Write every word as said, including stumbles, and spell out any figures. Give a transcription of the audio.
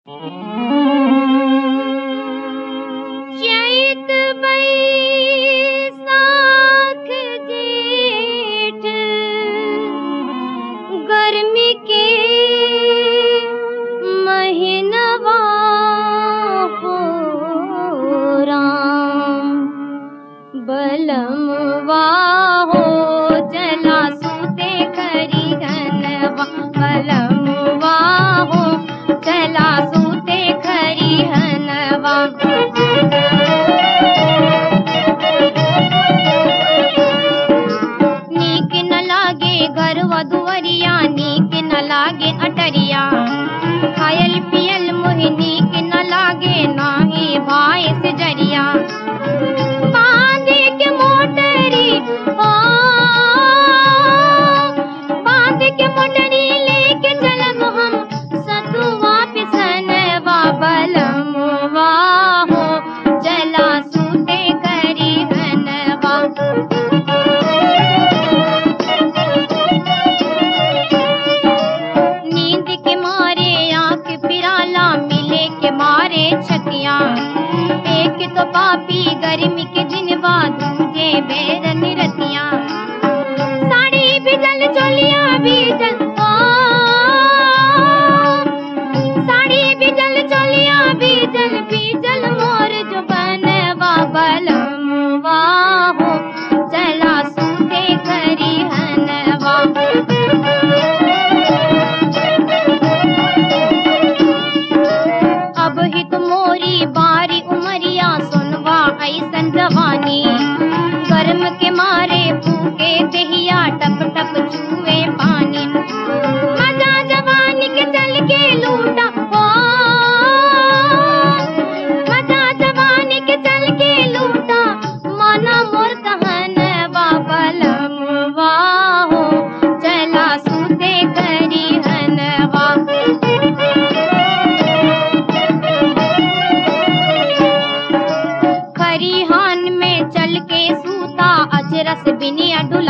चैत बैसाख जेठ गर्मी के महीनवा हो राम बलमवा हो चला सूते खरी घनवा बलमवा हो चला सूते खरी हनवा नीक न लागे घरवा दुवरिया नीक न लागे अटरिया खायल पियल मोहि नीक न लागे नाही भाई से जरिया बांधे के मोटरी ओ बांधे के मोटरी लेके चलब हम सतुआ पिसनवा बलमवा हो चला सूते करी घनवा नींद के मारे आंख पिराला मिले के मारे छतिया एक तो पापी गर्मी के दिन बाद दूजे बेर निरतिया साड़ी भी जल चोलिया भी जल ओ साड़ी भी जल चोलिया भी जल भी जल मोर जो बनवा बलमवा हो चला सूते खरी हनवा अब ही तो मोरी बारी उमरिया सुनवा ऐसन जवानी गर्म के मारे फूके दहिया टप टप छुए पानी मजा जवानी के चल के लूटा ओ मजा जवानी के चल के लूटा माना मोर कहनवा बलमवा हो चला सूते करी हनवा खरिहान में चल के सूता अजरस बिनिया डुला